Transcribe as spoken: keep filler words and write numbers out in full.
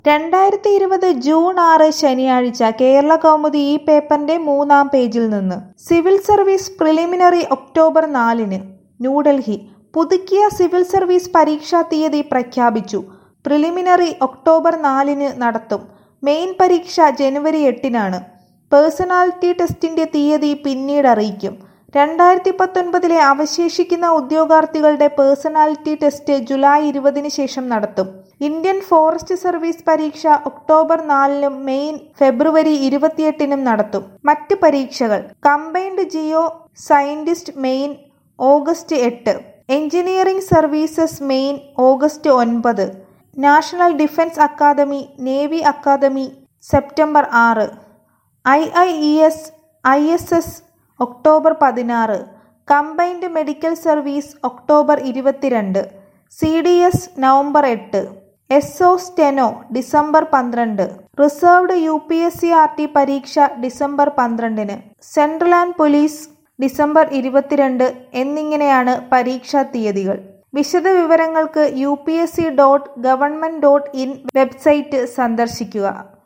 രണ്ടായിരത്തി ഇരുപത് ജൂൺ ആറ് ശനിയാഴ്ച കേരള കൗമുദി ഈ പേപ്പറിന്റെ മൂന്നാം പേജിൽ നിന്ന്. സിവിൽ സർവീസ് പ്രിലിമിനറി ഒക്ടോബർ നാലിന്. ന്യൂഡൽഹി. പുതുക്കിയ സിവിൽ സർവീസ് പരീക്ഷാ തീയതി പ്രഖ്യാപിച്ചു. പ്രിലിമിനറി ഒക്ടോബർ നാലിന് നടത്തും. മെയിൻ പരീക്ഷ ജനുവരി എട്ടിനാണ്. പേഴ്സണാലിറ്റി ടെസ്റ്റിന്റെ തീയതി പിന്നീട് അറിയിക്കും. രണ്ടായിരത്തി പത്തൊൻപതിലെ അവശേഷിക്കുന്ന ഉദ്യോഗാർത്ഥികളുടെ പേഴ്സണാലിറ്റി ടെസ്റ്റ് ജൂലൈ ഇരുപതിന് ശേഷം നടത്തും. ഇന്ത്യൻ ഫോറസ്റ്റ് സർവീസ് പരീക്ഷ ഒക്ടോബർ നാലിനും മെയിൻ ഫെബ്രുവരി ഇരുപത്തിയെട്ടിനും നടത്തും. മറ്റ് പരീക്ഷകൾ: combined geo scientist main August എട്ട്, എഞ്ചിനീയറിംഗ് സർവീസസ് മെയിൻ ഓഗസ്റ്റ് ഒൻപത്, national defence academy navy academy September ആറ്, I I E S I S S October പതിനാറ്, കമ്പൈൻഡ് മെഡിക്കൽ സർവീസ് ഒക്ടോബർ ഇരുപത്തിരണ്ട്, സി ഡി എസ് നവംബർ എട്ട്, S O steno December പന്ത്രണ്ട്, reserved U P S C R T പരീക്ഷ December പന്ത്രണ്ടിന്, central and police December ഇരുപത്തിരണ്ട് എന്നിങ്ങനെയാണ് പരീക്ഷാ തീയതികൾ. വിശദവിവരങ്ങൾക്ക് U P S C dot government dot in website സന്ദർശിക്കുക.